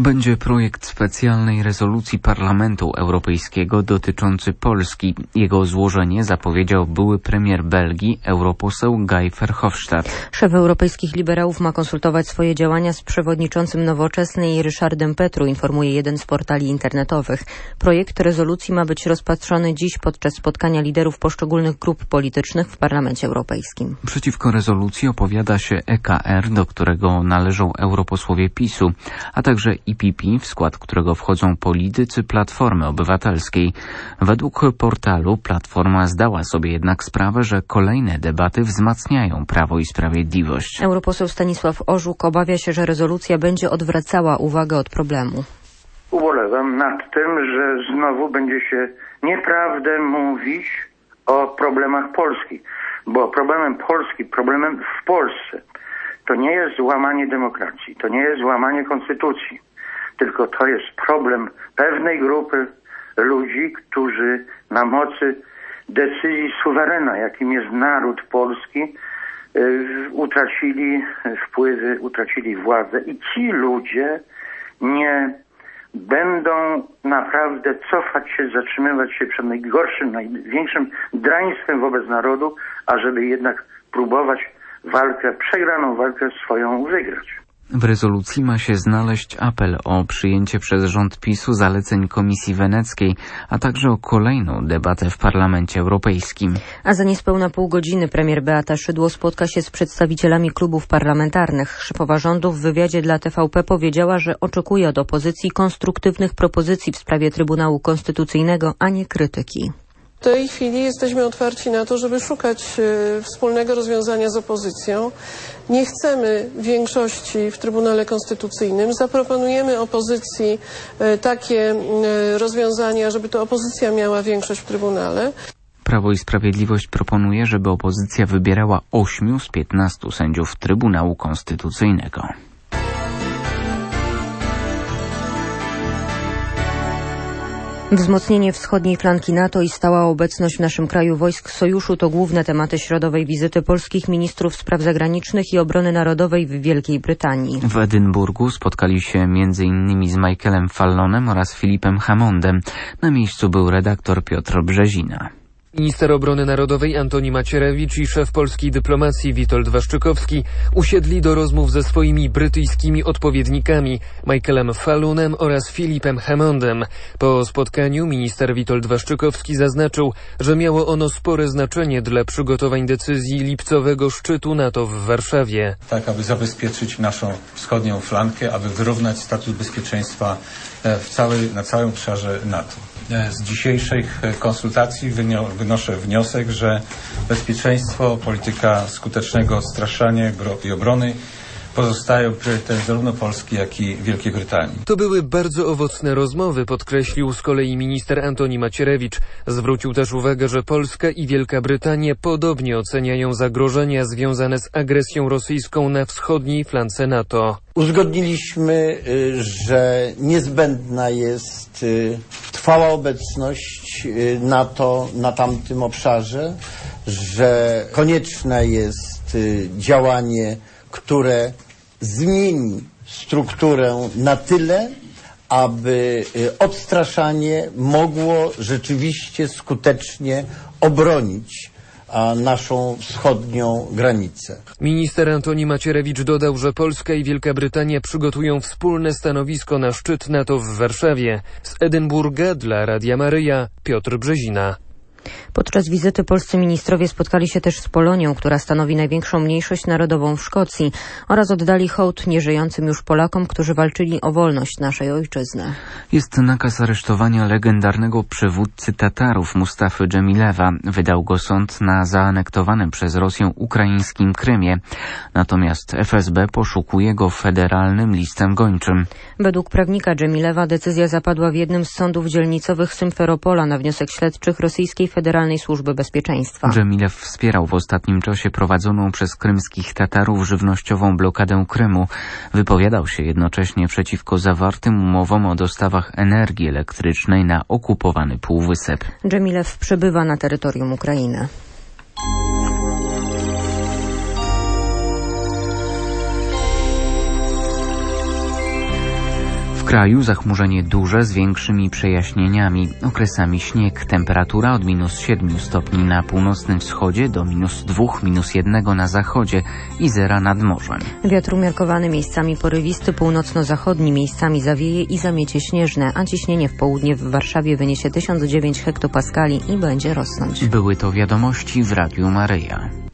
Będzie projekt specjalnej rezolucji Parlamentu Europejskiego dotyczący Polski. Jego złożenie zapowiedział były premier Belgii, europoseł Guy Verhofstadt. Szef europejskich liberałów ma konsultować swoje działania z przewodniczącym Nowoczesnej Ryszardem Petru, informuje jeden z portali internetowych. Projekt rezolucji ma być rozpatrzony dziś podczas spotkania liderów poszczególnych grup politycznych w Parlamencie Europejskim. Przeciwko rezolucji opowiada się EKR, do którego należą europosłowie PiS-u, a także IPP, w skład którego wchodzą politycy Platformy Obywatelskiej. Według portalu Platforma zdała sobie jednak sprawę, że kolejne debaty wzmacniają Prawo i Sprawiedliwość. Europoseł Stanisław Orzuk obawia się, że rezolucja będzie odwracała uwagę od problemu. Ubolewam nad tym, że znowu będzie się nieprawdę mówić o problemach Polski, bo problemem Polski, problemem w Polsce to nie jest złamanie demokracji, to nie jest złamanie konstytucji, tylko to jest problem pewnej grupy ludzi, którzy na mocy decyzji suwerena, jakim jest naród polski, utracili wpływy, utracili władzę i ci ludzie nie będą naprawdę cofać się, zatrzymywać się przed najgorszym, największym draństwem wobec narodu, ażeby jednak próbować przegraną walkę swoją wygrać. W rezolucji ma się znaleźć apel o przyjęcie przez rząd PiS-u zaleceń Komisji Weneckiej, a także o kolejną debatę w Parlamencie Europejskim. A za niespełna pół godziny premier Beata Szydło spotka się z przedstawicielami klubów parlamentarnych. Szefowa rządu w wywiadzie dla TVP powiedziała, że oczekuje od opozycji konstruktywnych propozycji w sprawie Trybunału Konstytucyjnego, a nie krytyki. W tej chwili jesteśmy otwarci na to, żeby szukać wspólnego rozwiązania z opozycją. Nie chcemy większości w Trybunale Konstytucyjnym. Zaproponujemy opozycji takie rozwiązania, żeby to opozycja miała większość w Trybunale. Prawo i Sprawiedliwość proponuje, żeby opozycja wybierała 8 z 15 sędziów Trybunału Konstytucyjnego. Wzmocnienie wschodniej flanki NATO i stała obecność w naszym kraju wojsk sojuszu to główne tematy środowej wizyty polskich ministrów spraw zagranicznych i obrony narodowej w Wielkiej Brytanii. W Edynburgu spotkali się m.in. z Michaelem Fallonem oraz Filipem Hammondem. Na miejscu był redaktor Piotr Brzezina. Minister Obrony Narodowej Antoni Macierewicz i szef polskiej dyplomacji Witold Waszczykowski usiedli do rozmów ze swoimi brytyjskimi odpowiednikami Michaelem Fallonem oraz Filipem Hammondem. Po spotkaniu minister Witold Waszczykowski zaznaczył, że miało ono spore znaczenie dla przygotowań decyzji lipcowego szczytu NATO w Warszawie. Tak, aby zabezpieczyć naszą wschodnią flankę, aby wyrównać status bezpieczeństwa na całym obszarze NATO. Z dzisiejszych konsultacji wynoszę wniosek, że bezpieczeństwo, polityka skutecznego odstraszania i obrony pozostają priorytetem zarówno Polski, jak i Wielkiej Brytanii. To były bardzo owocne rozmowy, podkreślił z kolei minister Antoni Macierewicz. Zwrócił też uwagę, że Polska i Wielka Brytania podobnie oceniają zagrożenia związane z agresją rosyjską na wschodniej flance NATO. Uzgodniliśmy, że niezbędna jest trwała obecność NATO na tamtym obszarze, że konieczne jest działanie, które zmieni strukturę na tyle, aby odstraszanie mogło rzeczywiście skutecznie obronić naszą wschodnią granicę. Minister Antoni Macierewicz dodał, że Polska i Wielka Brytania przygotują wspólne stanowisko na szczyt NATO w Warszawie. Z Edynburga dla Radia Maryja Piotr Brzezina. Podczas wizyty polscy ministrowie spotkali się też z Polonią, która stanowi największą mniejszość narodową w Szkocji, oraz oddali hołd nieżyjącym już Polakom, którzy walczyli o wolność naszej ojczyzny. Jest nakaz aresztowania legendarnego przywódcy Tatarów Mustafy Dżemilewa. Wydał go sąd na zaanektowanym przez Rosję ukraińskim Krymie. Natomiast FSB poszukuje go federalnym listem gończym. Według prawnika Dżemilewa decyzja zapadła w jednym z sądów dzielnicowych Symferopola na wniosek śledczych Rosyjskiej Federalnej Służby Bezpieczeństwa. Dżemilew wspierał w ostatnim czasie prowadzoną przez krymskich Tatarów żywnościową blokadę Krymu. Wypowiadał się jednocześnie przeciwko zawartym umowom o dostawach energii elektrycznej na okupowany półwysep. Dżemilew przebywa na terytorium Ukrainy. kraju zachmurzenie duże z większymi przejaśnieniami, okresami śnieg. Temperatura od -7 stopni na północnym wschodzie do -2, -1 na zachodzie i 0 nad morzem. Wiatr umiarkowany, miejscami porywisty, północno-zachodni, miejscami zawieje i zamiecie śnieżne, a ciśnienie w południe w Warszawie wyniesie 1009 hektopaskali i będzie rosnąć. Były to wiadomości w Radiu Maryja.